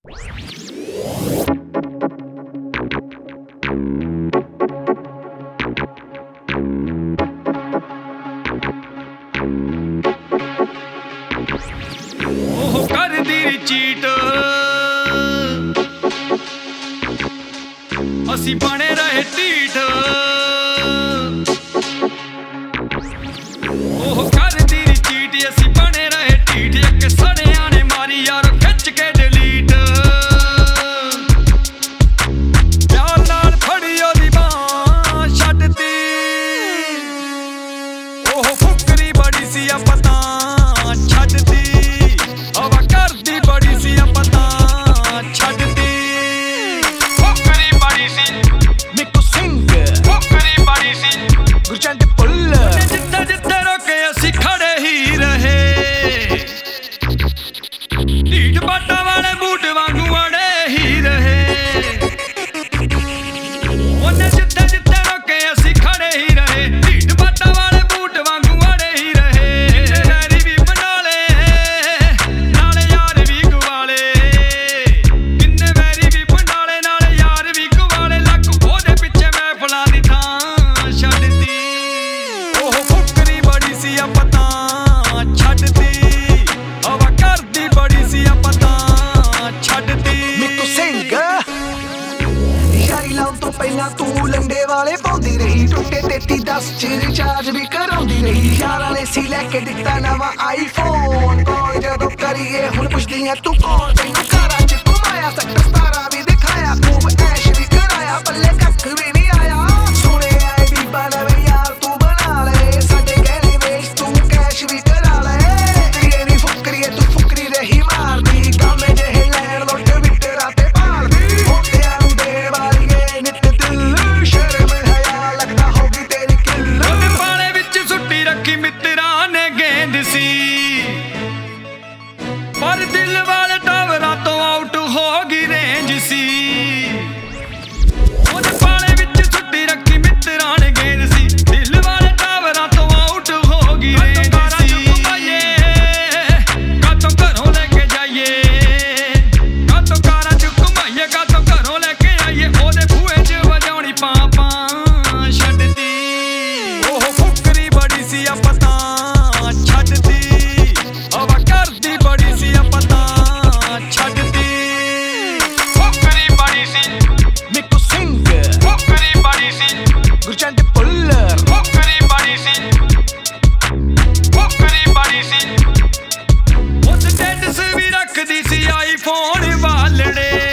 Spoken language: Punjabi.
ਉਹ ਕਰਦੀ ਚੀਟ ਅਸੀਂ ਬਣੇ ਰਹੇ ਢੀਠ ਉਹ ਕਰਦੀ ਚੀਟ ਅਸੀਂ ਬਣੇ ਰਹੇ ਢੀਠ ਇੱਕ ਸੜਿਆਂ ਨੇ ਮਾਰੀ ਯਾਰ ਖਿੱਚ ਕੇ ਡਿਲੀਟ ਪਿਆਰ ਨਾਲ ਫੜੀ ਉਹਦੀ ਬਾਂਹ ਛੱਡਤੀ ਉਹ ਫੁਕਰੀ ਬੜੀ ਸੀ ਆ ਪਤਾ ਛੱਡਦੀ ਹਵਾ ਕਰਦੀ ਬੜੀ ਸੀ ਆ ਪਤਾ ਛੱਡਦੀ ਫੁਕਰੀ ਬੜੀ ਸੀ Mikko Singer ਫੁਕਰੀ ਬੜੀ ਸੀ Gurjante Puller ਜਿੱਥੇ ਜਿੱਥੇ ਰੋਕੇ ਅਸੀਂ ਖੜੇ ਹੀ ਰਹੇ ਢੀਠ ਬਾਟਾਂ ਵਾਲੇ ਬੂਟ ਵਾਂਗੂ ਅੜੇ ਹੀ ਰਹੇ ਉਹਨੇ ਜਿੱਥੇ ਜਿੱਥੇ ਰੋਕੇ ਅਸੀਂ ਖੜੇ ਹੀ ਰਹੇ ਢੀਠ ਬਾਟਾਂ ਵਾਲੇ ਬੂਟ ਵਾਂਗੂ ਅੜੇ ਹੀ ਰਹੇ ਵੈਰੀ ਵੀ ਬਣਾ ਲਏ ਨਾਲੇ ਯਾਰ ਵੀ ਗਵਾਲੇ ਕਿੰਨੇ ਵੈਰੀ ਵੀ ਬਣਾ ਲਏ ਨਾਲੇ ਯਾਰ ਵੀ ਗਵਾਲੇ ਲੱਕ ਉਹਦੇ ਪਿੱਛੇ ਮਹਿਫਲਾਂ ਦੀ ਥਾਂ ਛੱਡਤੀ ਉਹ ਫੁਕਰੀ ਬੜੀ ਸੀ ਆ ਪਤਾ ਛੱਡਦੀ ਹਵਾ ਕਰਦੀ ਬੜੀ ਸੀ ਆ ਪਤਾ ਛੱਡਦੀ Mikko Singer ਯਾਰੀ ਲਾਉਣ ਤੋਂ ਪਹਿਲਾਂ ਤੂੰ ਲੰਡੇ ਵਾਲੇ ਪਾਉਂਦੀ ਰਹੀ ਟੁੱਟੇ 3310 ਚ ਰਿਚਾਰਜ ਵੀ ਕਰਾਉਂਦੀ ਰਹੀ ਯਾਰਾਂ ਨੇ ਸੀ ਲੈ ਕੇ ਦਿੱਤਾ ਨਵਾਂ ਆਈਫੋਨ ਕਾਲ ਜਦੋਂ ਕਰੀਏ ਹੁਣ ਪੁੱਛਦੀਆਂ ਤੂੰ ਕੌਣ ਤੈਨੂੰ ਘਰਾਂ ਚ ਘੁਮਾਇਆ ਸੈਕਟਰ 17 ਵੀ ਦਿਖਾਇਆ ਖੂਬ ਐਸ਼ ਵੀ ਕਰਾਇਆ ਪੱਲੇ ਕੱਖ ਵੀ ਨਹੀਂ ਆਇਆ ਸੁਣੇ ਆਏ ਵੀ ਬਣਵੇਂ ਯਾਰ ਤੂੰ ਬਣਾ ਲੈ ਸਾਡੇ ਗਹਿਣੇ ਵੇਚ ਤੂੰ ਕੈਸ਼ ਵੀ ਕਰਾ ਲੈ ਤੇਰੀ ਨੀ ਫੁਕਰੀ ਤੂੰ ਫੁਕਰੀ ਰਹੀ ਮਾਰਦੀ ਗਾਮੇ ਜਿਹੇ ਲੈਣ ਲੋਟ ਵਿਟਰਾਂ ਤੇ ਭਾਲਦੀ ਹੋਟਿਆਂ ਨੂੰ ਦੇਣ ਵਾਲੀ ਏ ਨਿੱਤ ਦਿਲ ਸ਼ਰਮ ਹਯਾ ਲੱਗਦਾ ਹੋਗੀ ਤੇਰੀ ਕਿੱਲ ਉਹਦੇ ਪਾਲੇ ਵਿੱਚ ਸੁੱਟੀ ਰੱਖੀ ਮਿੱਤਰਾਂ ਨੇ ਗੇਂਦ ਸੀ ਪਰ ਦਿਲ ਵਾਲੇ ਟਾਵਰਾਂ ਤੋਂ ਆਊਟ ਹੋ ਗਈ ਰੇਂਜ ਸੀ ਉਹਦੇ ਪਾਲੇ ਵਿੱਚ ਸੁੱਟੀ ਰੱਖੀ ਮਿੱਤਰਾਂ ਨੇ ਗੇਂਦ ਸੀ ਦਿਲ ਵਾਲੇ ਟਾਵਰਾਂ ਤੋਂ ਆਊਟ ਹੋ ਗਈ ਰੇਂਜ ਸੀ ਕਾਤੋਂ ਘਰੋਂ ਲੈ ਕੇ ਜਾਈਏ ਕਾਤੋਂ ਕਾਰਾਂ ਚ ਘੁਮਾਈਏ ਕਾਤੋਂ ਘਰੋਂ ਲੈ ਕੇ ਆਈਏ ਉਹਦੇ ਬੂਹੇ 'ਚ ਵਜਾਉਣੀ ਪਾਪਾਂ ਛੱਡਦੀ ਉਹ ਫੁਕਰੀ ਬੜੀ ਸੀ ਆ ਪਤਾ ਛੱਡਦੀ ਹਵਾ ਕਰਦੀ ਬੜੀ ਸੀ ਆ ਪਤਾ ਛੱਡਦੀ ਫੁਕਰੀ ਬੜੀ ਸੀ Mikko Singer ਫੁਕਰੀ ਬੜੀ ਸੀ Gurjante Puller ਫੁਕਰੀ ਬੜੀ ਸੀ ਫੁਕਰੀ ਬੜੀ ਸੀ ਉਸ ਸਟੇਟਸ ਵੀ ਰੱਖਦੀ ਸੀ ਆਈਫੋਨ ਵਾਲੜੇ